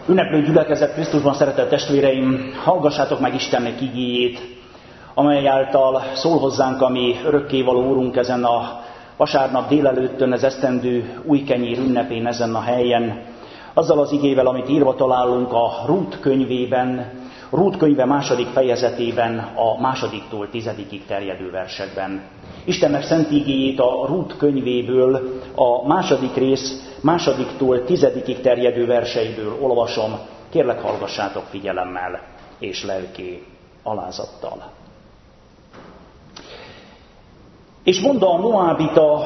Ünneplő gyülekezet Krisztusban, szeretett testvéreim, hallgassátok meg Istennek igéjét, amely által szól hozzánk a mi örökkévaló Úrunk ezen a vasárnap délelőttön, az esztendő új kenyér ünnepén ezen a helyen, azzal az igével, amit írva találunk a Rút könyvében, Rút könyve 2. fejezetében, a 2-tól 10-ig terjedő versekben. Istennek szent igéjét a Rút könyvéből, a 2. rész 2-tól 10-ig terjedő verseiből olvasom. Kérlek, hallgassátok figyelemmel és lelki alázattal. És mondta a moábita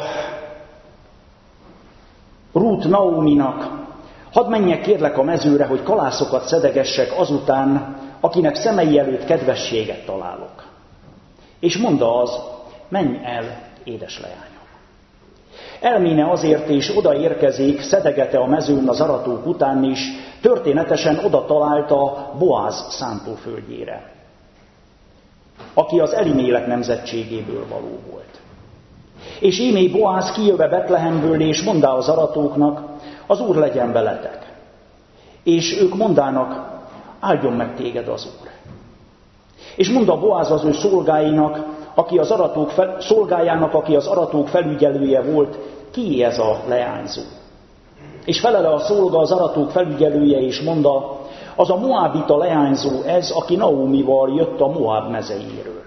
Rút Naóminak: hadd menjek kérlek a mezőre, hogy kalászokat szedegessek azután, akinek szemei előtt kedvességet találok. És mondta az: menj el, édesleányom. Elméne azért, és odaérkezik, szedegete a mezőn az aratók után is, történetesen oda találta Boáz szántóföldjére, aki az Elimélek nemzetségéből való volt. És ímé Boáz kijöve Betlehemből, és mondá az aratóknak: az Úr legyen veletek. És ők mondának: áldjon meg téged az Úr. És mondta Boáz az ő szolgájának, aki az aratók felügyelője volt: ki ez a leányzó? És felele a szolga az aratók felügyelője, és mondta: az a moábita leányzó ez, aki Naómival jött a Moáb mezeiről.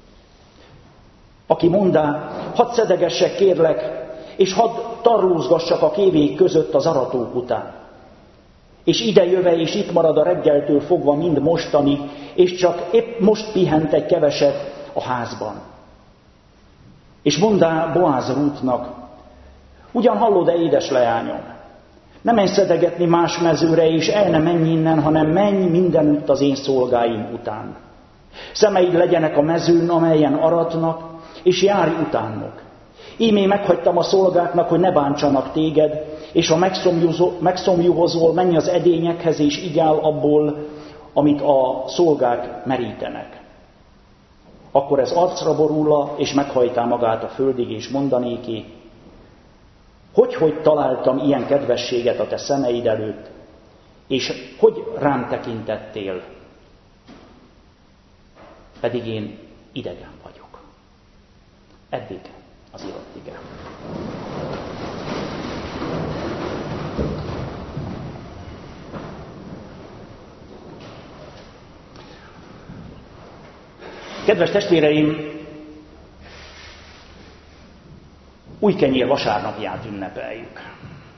Aki mondá: hadd szedegessek kérlek, és hadd tarlózgassak a kévék között az aratók után. És ide jöve, és itt marad a reggeltől fogva mind mostani, és csak épp most pihent egy keveset a házban. És mondá Boáz Rútnak: ugyan hallod-e, édes leányom? Ne menj szedegetni más mezőre, és el ne menj innen, hanem menj mindenütt az én szolgáim után. Szemeid legyenek a mezőn, amelyen aratnak, és járj utánok. Ímé meghagytam a szolgáknak, hogy ne bántsanak téged, és ha megszomjúhozol, menj az edényekhez, és igyál abból, amit a szolgák merítenek. Akkor ez arcra borulna, és meghajtá magát a földig, és mondanéki: hogy találtam ilyen kedvességet a te szemeid előtt, és hogy rám tekintettél, pedig én idegen vagyok. Eddig az írott ige. Kedves testvéreim, új kenyér vasárnapját ünnepeljük.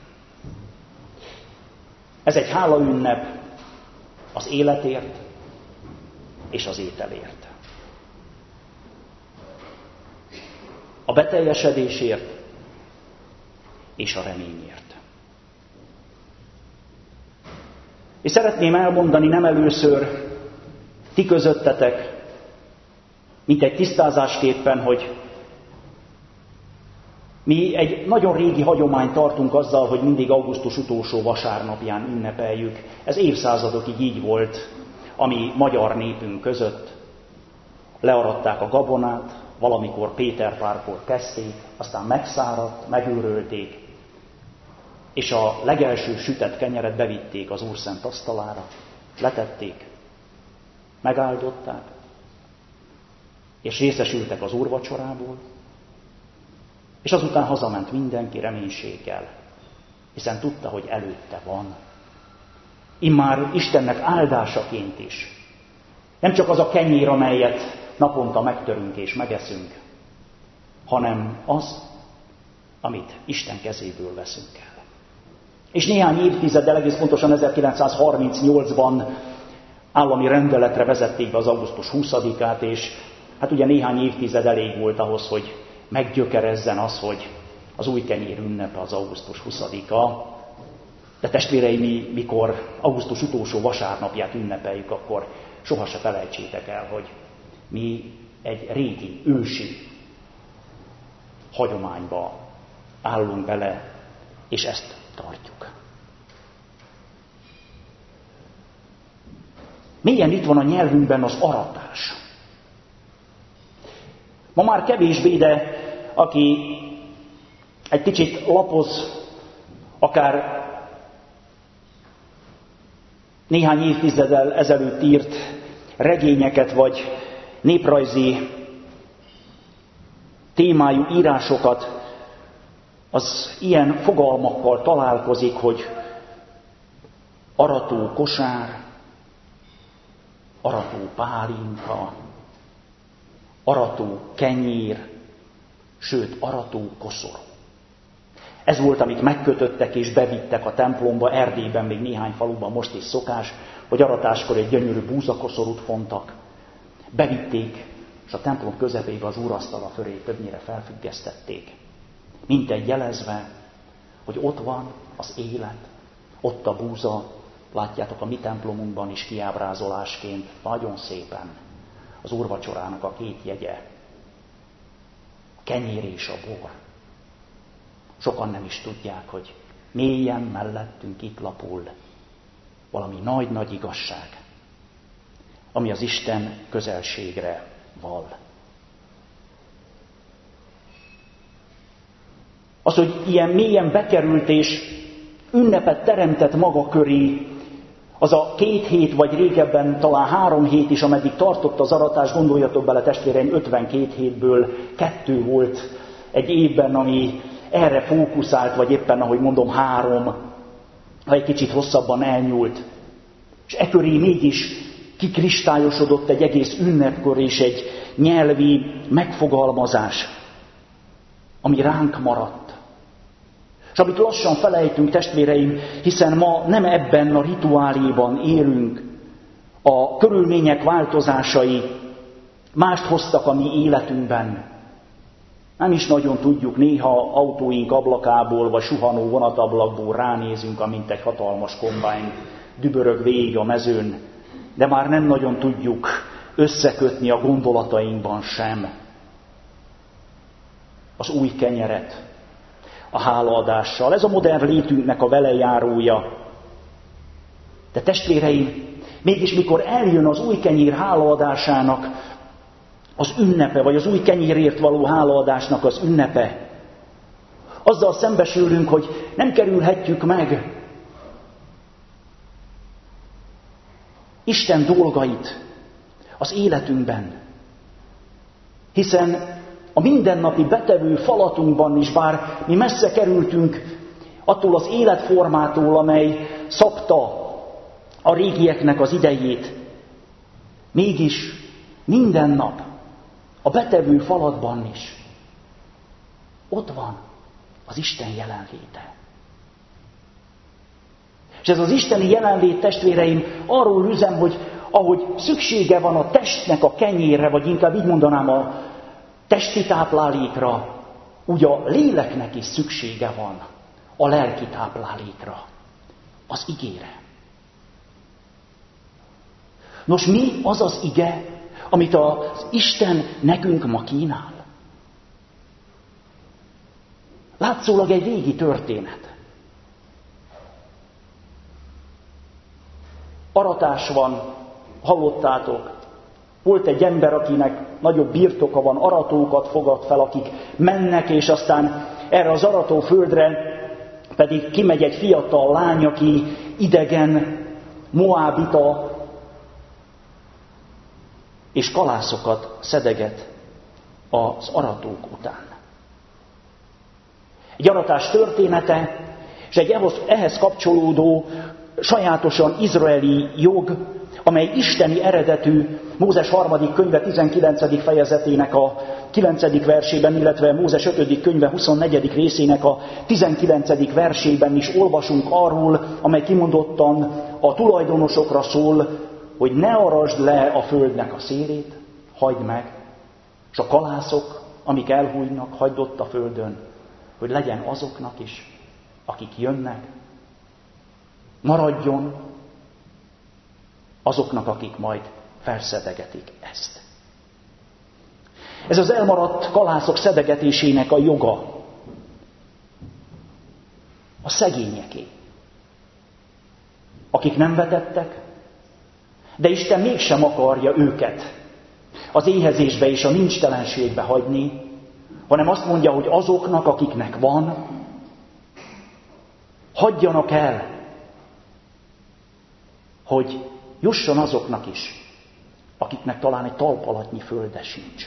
Ez egy hálaünnep az életért és az ételért. A beteljesedésért és a reményért. És szeretném elmondani nem először ti közöttetek, mint egy tisztázásképpen, hogy mi egy nagyon régi hagyományt tartunk azzal, hogy mindig augusztus utolsó vasárnapján ünnepeljük. Ez évszázadokig így volt a mi magyar népünk között. Learadták a gabonát, valamikor Péterpárkor kezdték, aztán megszáradt, megőrölték, és a legelső sütett kenyeret bevitték az Úr szent asztalára, letették, megáldották, és részesültek az úrvacsorából, és azután hazament mindenki reménységgel, hiszen tudta, hogy előtte van. Immár Istennek áldásaként is. Nem csak az a kenyér, amelyet naponta megtörünk és megeszünk, hanem az, amit Isten kezéből veszünk el. És néhány évtizeddel, egész pontosan 1938-ban állami rendeletre vezették be az augusztus 20-át, és hát ugye néhány évtized elég volt ahhoz, hogy meggyökerezzen az, hogy az új kenyér ünnepe az augusztus 20-a. De testvéreim, mikor augusztus utolsó vasárnapját ünnepeljük, akkor soha se felejtsétek el, hogy mi egy régi, ősi hagyományba állunk bele, és ezt tartjuk. Mélyen itt van a nyelvünkben az aratás. Ma már kevésbé, de aki egy kicsit lapoz, akár néhány évtizeddel ezelőtt írt regényeket vagy néprajzi témájú írásokat, az ilyen fogalmakkal találkozik, hogy arató kosár, arató pálinka, arató kenyér, sőt, arató koszorú. Ez volt, amit megkötöttek és bevittek a templomba, Erdélyben, még néhány faluban most is szokás, hogy aratáskor egy gyönyörű búzakoszorút fontak. Bevitték, és a templom közepébe az úrasztala fölé többnyire felfüggesztették. Mintegy jelezve, hogy ott van az élet, ott a búza, látjátok a mi templomunkban is kiábrázolásként, nagyon szépen az úrvacsorának a két jegye, a kenyér és a bor. Sokan nem is tudják, hogy mélyen mellettünk itt lapul valami nagy-nagy igazság, ami az Isten közelségre val. Az, hogy ilyen mélyen bekerült és ünnepet teremtett maga köré, az a 2 hét, vagy régebben talán 3 hét is, ameddig tartott az aratás, gondoljatok bele testvéreim, 52 hétből 2 volt egy évben, ami erre fókuszált, vagy éppen, ahogy mondom, 3, ha egy kicsit hosszabban elnyúlt. És e köré mégis kikristályosodott egy egész ünnepkor és egy nyelvi megfogalmazás, ami ránk maradt. És amit lassan felejtünk, testvéreim, hiszen ma nem ebben a rituáléban élünk, a körülmények változásai mást hoztak a mi életünkben. Nem is nagyon tudjuk, néha autóink ablakából, vagy suhanó vonatablakból ránézünk, amint egy hatalmas kombány dübörög végig a mezőn, de már nem nagyon tudjuk összekötni a gondolatainkban sem az új kenyeret a hálaadással. Ez a modern létünknek a velejárója. De testvéreim, mégis mikor eljön az új kenyér hálaadásának az ünnepe, vagy az új kenyérért való hálaadásnak az ünnepe, azzal szembesülünk, hogy nem kerülhetjük meg Isten dolgait az életünkben. Hiszen a mindennapi betevő falatunkban is, bár mi messze kerültünk attól az életformától, amely szabta a régieknek az idejét, mégis minden nap a betevő falatban is ott van az Isten jelenléte. És ez az isteni jelenlét, testvéreim, arról üzem, hogy ahogy szüksége van a testnek a kenyérre, vagy inkább így mondanám a testi táplálékra, úgy a léleknek is szüksége van a lelki táplálékra, az igére. Nos, mi az az ige, amit az Isten nekünk ma kínál? Látszólag egy régi történet. Aratás van, hallottátok. Volt egy ember, akinek nagyobb birtoka van, aratókat fogad fel, akik mennek, és aztán erre az aratóföldre pedig kimegy egy fiatal lány, aki idegen, moábita, és kalászokat szedeget az aratók után. Egy aratás története, és egy ehhez kapcsolódó, sajátosan izraeli jog, amely isteni eredetű, Mózes 3. könyve 19. fejezetének a 9. versében, illetve Mózes 5. könyve 24. részének a 19. versében is olvasunk arról, amely kimondottan a tulajdonosokra szól, hogy ne arasd le a földnek a szélét, hagyd meg, és a kalászok, amik elhújnak, hagyd ott a földön, hogy legyen azoknak is, akik jönnek, maradjon azoknak, akik majd felszedegetik ezt. Ez az elmaradt kalászok szedegetésének a joga, a szegényeké, akik nem vetettek, de Isten mégsem akarja őket az éhezésbe és a nincstelenségbe hagyni, hanem azt mondja, hogy azoknak, akiknek van, hagyjanak el hogy jusson azoknak is, akiknek talán egy talpalatnyi földe sincs.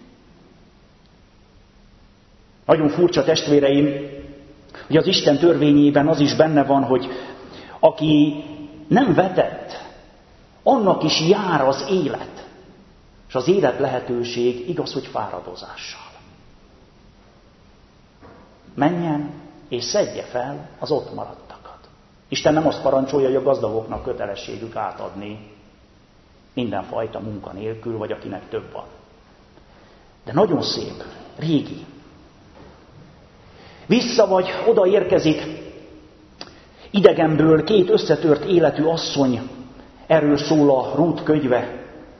Nagyon furcsa, testvéreim, hogy az Isten törvényében az is benne van, hogy aki nem vetett, annak is jár az élet. És az élet lehetőség igaz, hogy fáradozással. Menjen és szedje fel az ott maradtakat. Isten nem azt parancsolja, hogy a gazdagoknak kötelességük átadni mindenfajta munka nélkül, vagy akinek több van. De nagyon szép, régi. Vissza vagy oda érkezik idegenből 2 összetört életű asszony, erről szól a Rút könyve.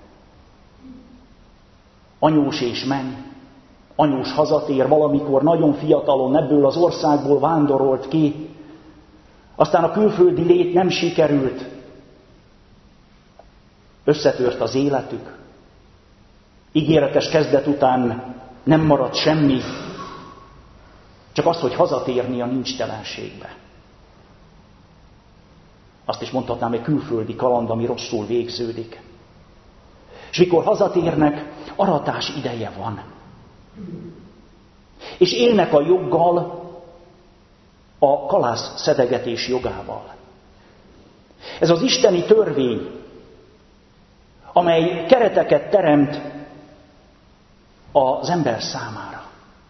Anyós és menny. Anyós hazatér, valamikor nagyon fiatalon ebből az országból vándorolt ki, aztán a külföldi lét nem sikerült, összetört az életük, ígéretes kezdet után nem maradt semmi, csak az, hogy hazatérni a nincstelenségbe. Azt is mondhatnám, egy külföldi kaland, ami rosszul végződik. És mikor hazatérnek, aratás ideje van. És élnek a joggal, a kalász szedegetés jogával. Ez az isteni törvény, amely kereteket teremt az ember számára.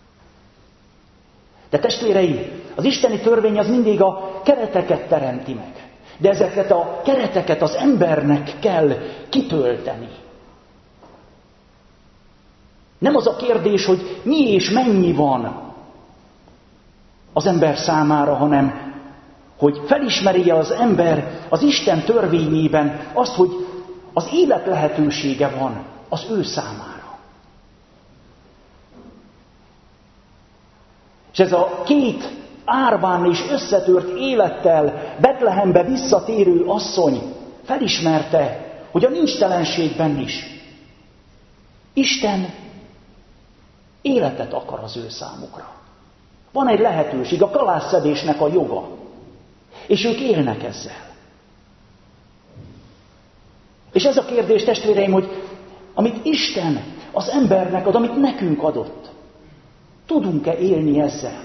De testvéreim, az isteni törvény az mindig a kereteket teremti meg. De ezeket a kereteket az embernek kell kitölteni. Nem az a kérdés, hogy mi és mennyi van az ember számára, hanem hogy felismeri az ember az Isten törvényében azt, hogy az élet lehetősége van az ő számára. És ez a 2 árván és összetört élettel Betlehembe visszatérő asszony felismerte, hogy a nincstelenségben is Isten életet akar az ő számukra. Van egy lehetőség, a kalászszedésnek a joga. És ők élnek ezzel. És ez a kérdés, testvéreim, hogy amit Isten az embernek ad, amit nekünk adott, tudunk-e élni ezzel?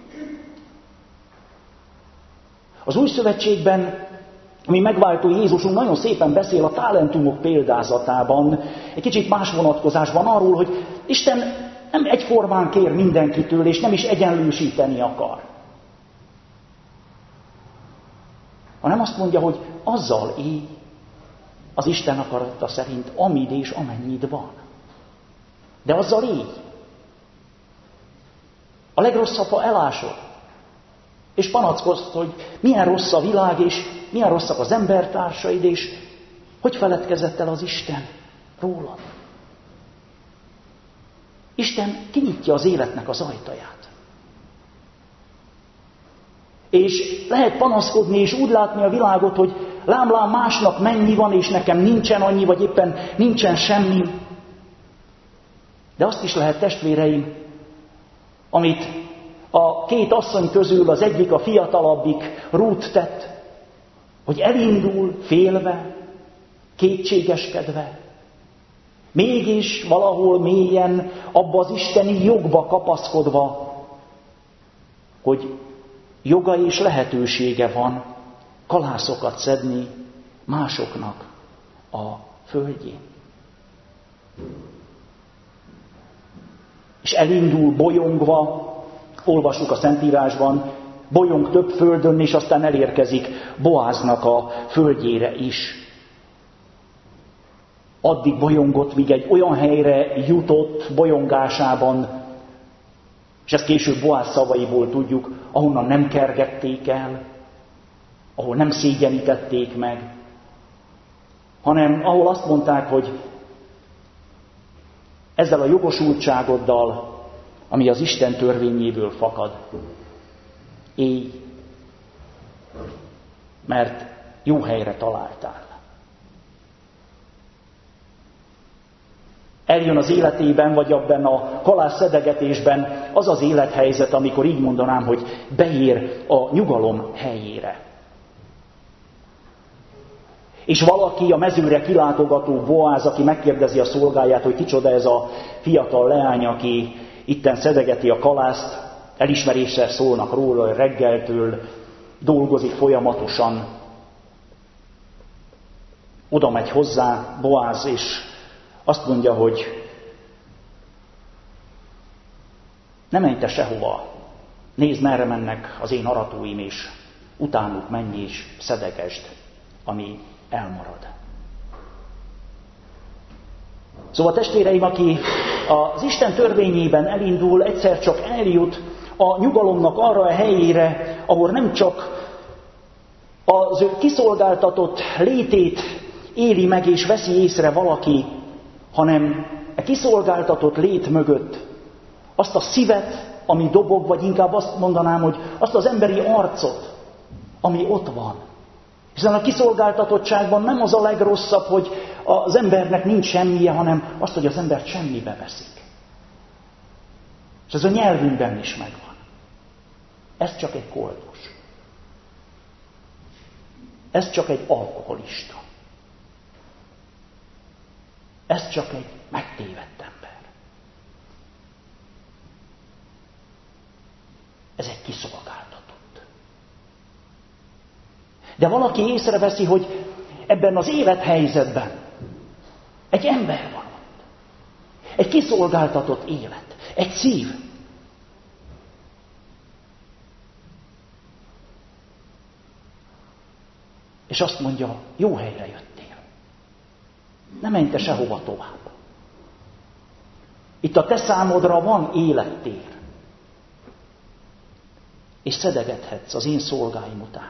Az Új Szövetségben, ami megváltó Jézusunk nagyon szépen beszél a talentumok példázatában, egy kicsit más vonatkozásban arról, hogy Isten nem egyformán kér mindenkitől, és nem is egyenlősíteni akar. Hanem azt mondja, hogy azzal élj az Isten akarata szerint, amid és amennyit van. De azzal élj. A legrosszabb, ha elásod, és panackozz, hogy milyen rossz a világ, és milyen rosszak az embertársaid, és hogy feledkezett el az Isten rólad. Isten kinyitja az életnek az ajtaját. És lehet panaszkodni, és úgy látni a világot, hogy lám másnak mennyi van, és nekem nincsen annyi, vagy éppen nincsen semmi. De azt is lehet, testvéreim, amit a 2 asszony közül az egyik, a fiatalabbik Rút tett, hogy elindul félve, kétségeskedve, mégis valahol mélyen abba az isteni jogba kapaszkodva, hogy joga és lehetősége van kalászokat szedni másoknak a földjén. És elindul bolyongva, olvassuk a Szentírásban, bolyong több földön, és aztán elérkezik Boáznak a földjére is. Addig bolyongott, míg egy olyan helyre jutott bolyongásában, és ezt később Boáz szavaiból tudjuk, ahonnan nem kergették el, ahol nem szégyenítették meg, hanem ahol azt mondták, hogy ezzel a jogosultságoddal, ami az Isten törvényéből fakad, élj, mert jó helyre találtál. Eljön az életében, vagy abban a kalász szedegetésben az az élethelyzet, amikor így mondanám, hogy beér a nyugalom helyére. És valaki, a mezőre kilátogató Boáz, aki megkérdezi a szolgáját, hogy kicsoda ez a fiatal leány, aki itten szedegeti a kalászt, elismeréssel szólnak róla, hogy reggeltől dolgozik folyamatosan. Oda megy hozzá Boáz, és azt mondja, hogy ne menj te sehova, nézd, merre mennek az én aratóim, és utánuk menj és szedegesd, ami elmarad. Szóval testvéreim, aki az Isten törvényében elindul, egyszer csak eljut a nyugalomnak arra a helyére, ahol nem csak az ő kiszolgáltatott létét éli meg és veszi észre valaki, hanem a kiszolgáltatott lét mögött azt a szívet, ami dobog, vagy inkább azt mondanám, hogy azt az emberi arcot, ami ott van. Hiszen a kiszolgáltatottságban nem az a legrosszabb, hogy az embernek nincs semmije, hanem azt, hogy az embert semmibe veszik. És ez a nyelvünkben is megvan. Ez csak egy koldus. Ez csak egy alkoholista. Ez csak egy megtévedt ember. Ez egy kiszolgáltatott. De valaki észreveszi, hogy ebben az élethelyzetben egy ember van ott. Egy kiszolgáltatott élet. Egy szív. És azt mondja, jó helyre jöttél. Ne menj te sehova tovább. Itt a te számodra van élettér. És szedegethetsz az én szolgáim után.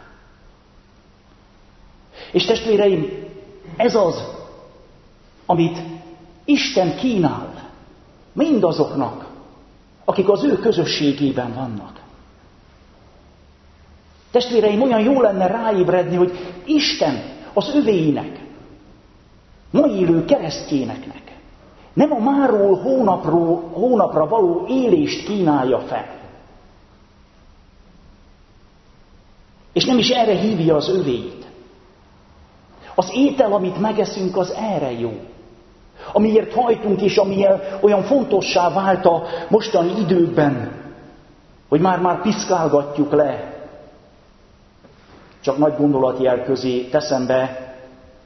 És testvéreim, ez az, amit Isten kínál mindazoknak, akik az ő közösségében vannak. Testvéreim, olyan jó lenne ráébredni, hogy Isten az övéinek, ma élő keresztjéneknek nem a máról hónapra való élést kínálja fel. És nem is erre hívja az övéit. Az étel, amit megeszünk, az erre jó. Amiért hajtunk, és ami olyan fontossá vált a mostani időkben, hogy már piszkálgatjuk le. Csak nagy gondolatjel közé teszem be.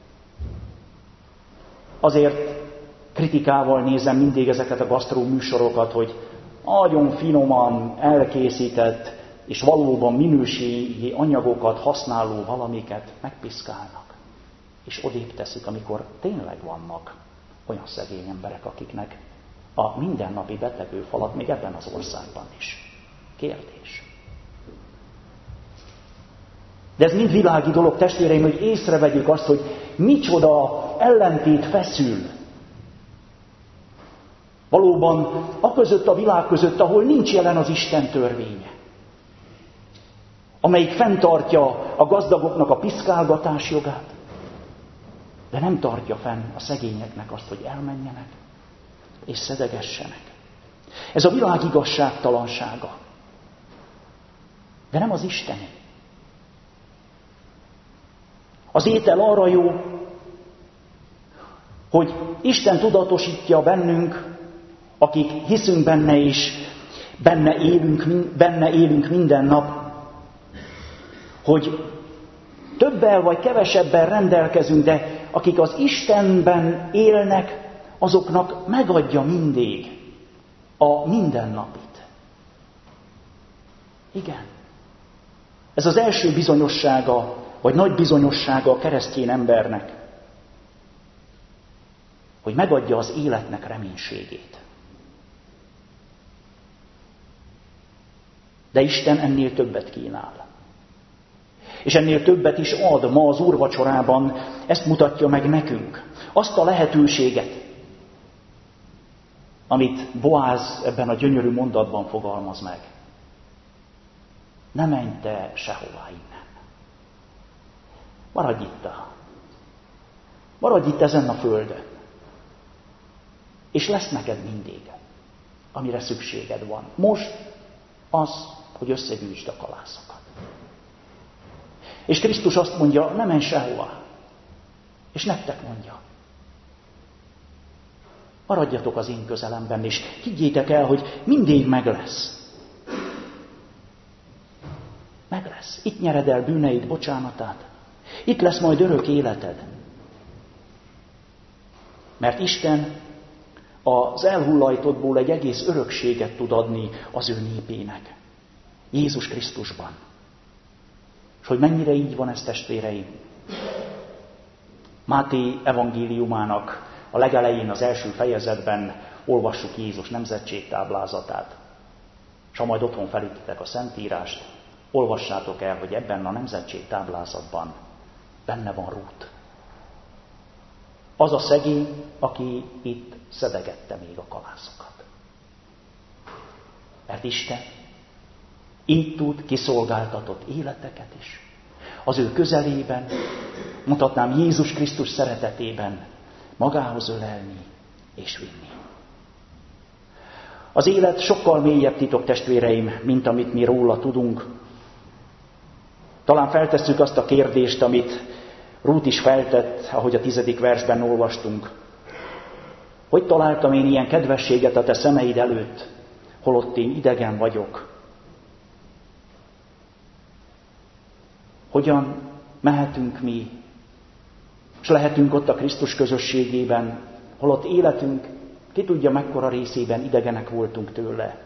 Azért kritikával nézem mindig ezeket a gasztró műsorokat, hogy nagyon finoman elkészített, és valóban minőségi anyagokat használó valamiket megpiszkálnak. És odébb teszik, amikor tényleg vannak olyan szegény emberek, akiknek a mindennapi betegő falat még ebben az országban is. Kérdés. De ez mind világi dolog, testvéreim, hogy észrevegyük azt, hogy micsoda ellentét feszül. Valóban aközött a világ között, ahol nincs jelen az Isten törvénye, amelyik fenntartja a gazdagoknak a piszkálgatás jogát, de nem tartja fenn a szegényeknek azt, hogy elmenjenek és szedegessenek. Ez a világ igazságtalansága. De nem az Isteni. Az étel arra jó, hogy Isten tudatosítja bennünk, akik hiszünk benne és benne élünk minden nap, hogy többel vagy kevesebben rendelkezünk, de akik az Istenben élnek, azoknak megadja mindig a mindennapit. Igen. Ez az első bizonyossága, vagy nagy bizonyossága a keresztény embernek, hogy megadja az életnek reménységét. De Isten ennél többet kínál. És ennél többet is ad ma az úrvacsorában, ezt mutatja meg nekünk. Azt a lehetőséget, amit Boáz ebben a gyönyörű mondatban fogalmaz meg. Ne menj te sehová innen. Maradj itt ezen a földön. És lesz neked mindig, amire szükséged van. Most az, hogy összegyűjtsd a kalászokat. És Krisztus azt mondja, ne menj sehová. És nektek mondja. Maradjatok az én közelemben, és higgyétek el, hogy mindig meg lesz. Meg lesz. Itt nyered el bűneid bocsánatát. Itt lesz majd örök életed. Mert Isten az elhullajtottból egy egész örökséget tud adni az ő népének. Jézus Krisztusban. És hogy mennyire így van ez, testvéreim? Máté evangéliumának a legelején, az első fejezetben olvassuk Jézus nemzetségtáblázatát. És ha majd otthon felütitek a Szentírást, olvassátok el, hogy ebben a nemzetségtáblázatban benne van Rút. Az a szegény, aki itt szedegette még a kalászokat. Mert Isten így tud kiszolgáltatott életeket is. Az ő közelében, mutatnám Jézus Krisztus szeretetében magához ölelni és vinni. Az élet sokkal mélyebb titok, testvéreim, mint amit mi róla tudunk. Talán feltesszük azt a kérdést, amit Rút is feltett, ahogy a 10. versben olvastunk. Hogy találtam én ilyen kedvességet a te szemeid előtt, holott én idegen vagyok? Hogyan mehetünk mi, és lehetünk ott a Krisztus közösségében, holott életünk, ki tudja mekkora részében idegenek voltunk tőle?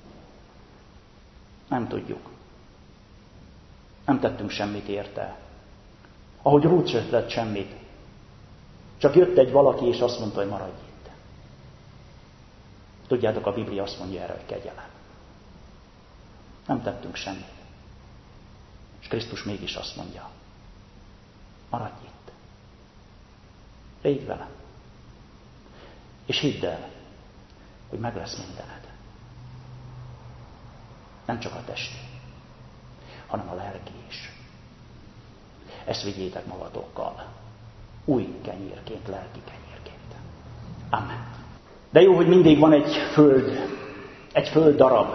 Nem tudjuk. Nem tettünk semmit érte. Ahogy Rút sem tett semmit. Csak jött egy valaki, és azt mondta, hogy maradj itt. Tudjátok, a Biblia azt mondja erre, hogy kegyelem. Nem tettünk semmit. És Krisztus mégis azt mondja, maradj itt. Légy velem. És hidd el, hogy meg lesz mindened. Nem csak a testi, hanem a lelki is. Ezt vigyétek magatokkal. Új kenyérként, lelki kenyérként. Amen. De jó, hogy mindig van egy föld darab,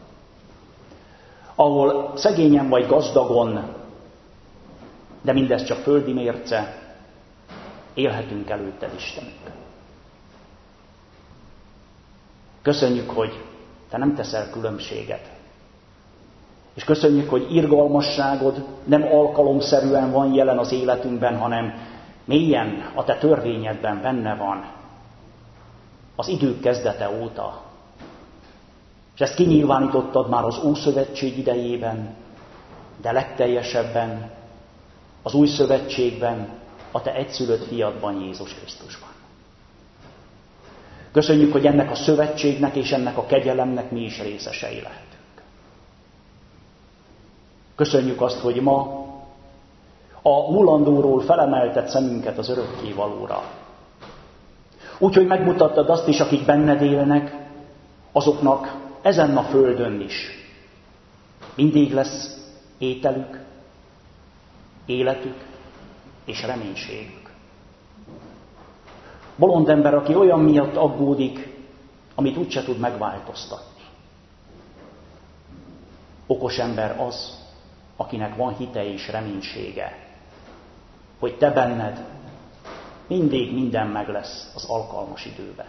ahol szegényen vagy gazdagon, de mindez csak földi mérce, élhetünk előtted, Istenünk. Köszönjük, hogy te nem teszel különbséget. És köszönjük, hogy irgalmasságod nem alkalomszerűen van jelen az életünkben, hanem mélyen a te törvényedben benne van az idők kezdete óta. És ezt kinyilvánítottad már az Ószövetség idejében, de legteljesebben az Új Szövetségben, a te egyszülött fiadban, Jézus Krisztusban. Köszönjük, hogy ennek a szövetségnek és ennek a kegyelemnek mi is részesei lehetünk. Köszönjük azt, hogy ma a mulandóról felemelted szemünket az örökkévalóra. Úgyhogy megmutattad azt is, akik benned élnek, azoknak ezen a földön is mindig lesz ételük, életük és reménységük. Bolond ember, aki olyan miatt aggódik, amit úgyse tud megváltoztatni. Okos ember az, akinek van hite és reménysége, hogy te benned mindig minden meg lesz az alkalmas időben.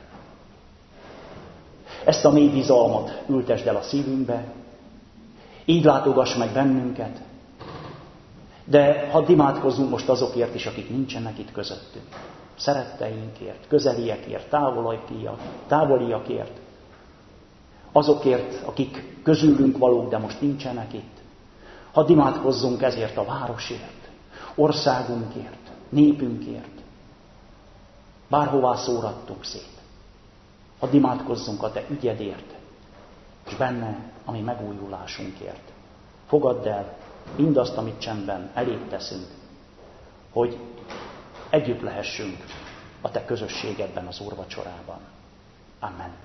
Ezt a mély bizalmat ültesd el a szívünkbe, így látogass meg bennünket, de hadd imádkozzunk most azokért is, akik nincsenek itt közöttünk. Szeretteinkért, közeliekért, távoliakért, azokért, akik közülünk valók, de most nincsenek itt. Hadd imádkozzunk ezért a városért, országunkért, népünkért, bárhová szórattunk szét. Hadd imádkozzunk a te ügyedért, és benne a mi megújulásunkért. Fogadd el mindazt, amit csendben eléd teszünk, hogy együtt lehessünk a te közösségedben az úrvacsorában. Amen.